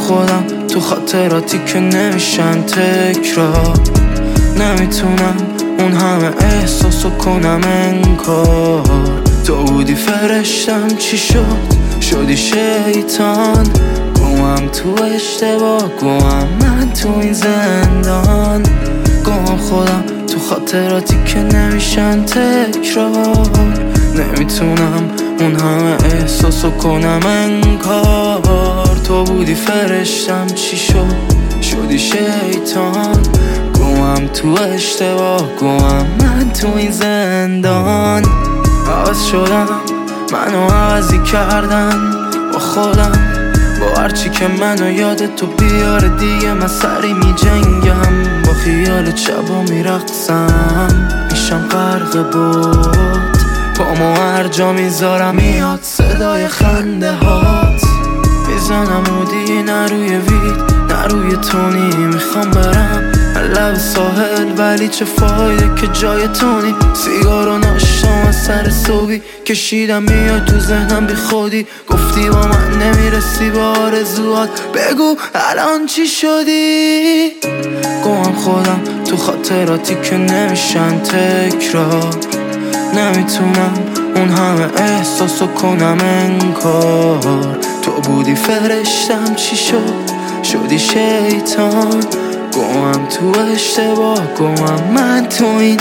خودم تو خاطراتی که نمیشن تکرار. نمیتونم اون همه احساسو کنم انکار. تو بودی فرشتم چی شد؟ شدی شیطان. گوهم تو اشتباه، گوهم من تو این زندان. گوهم خودم تو خاطراتی که نمیشن تکرار. نمیتونم اون همه احساسو کنم انکار. تو بودی فرشتم چی شد؟ شدی شیطان. گوهم تو اشتباه، گوهم من تو این زندان. عوض شدم، منو عوضی کردن با خودم. با هرچی که منو یاد تو بیاره دیگه من سری می جنگم. با خیال شبا می رقصم، میشم غرق بود. پامو هر جا میذارم میاد صدای خنده هات. میزنم و دیگه نه روی وید نه روی تونی. میخوام برم لب ساحل ولی چه فایده که جای تونی. سیگارو ناشتم از سر صبحی کشیدم میاد تو ذهنم بی خودی. گفتی با من نمیرسی به آرزوات، بگو الان چی شدی؟ گوهم خودم تو خاطراتی که نمیشن تکرار. نمیتونم اون همه احساسو کنم انکار. تو بودی فرشتم چی شد؟ شدی شیطان. گوهم تو اشتباه، گوهم من تو این.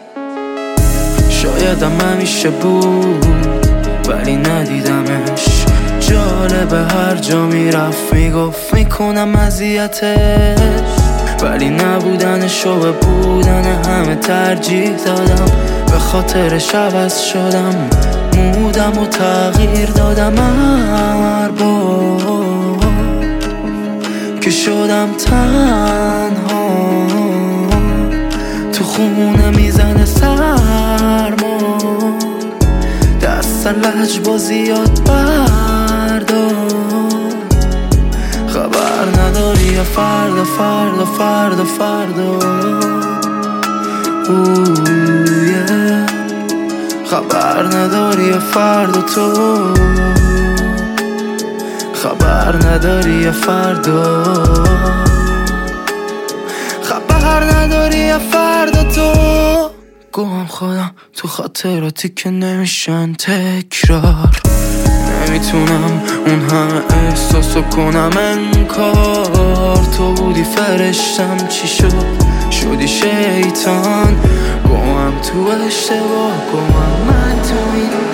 شایدم همیشه بود ولی ندیدمش. جالبه هر جا میرفت میگفت میکنم اذیتش. ولی نبودنش و به بودن همه ترجیح دادم. به خاطرش عوض شدم، مودم و تغییر دادم. هر بار که شدم تنها تو خونه میزنه سرما. دست لجبازی یاد بردار. خبر نداری یا فردا فردا فردا فردا. خبر نداری یا فردا تو. خبر نداری یا فردا. خبر نداری یا فردا تو. گوهم خودم تو خاطراتی که نمیشن تکرار. نمیتونم اون همه احساسو کنم انکار. تو بودی فرشتم چی شد؟ شدی شیطان. گوهم تو اشتباه، گوهم من تو این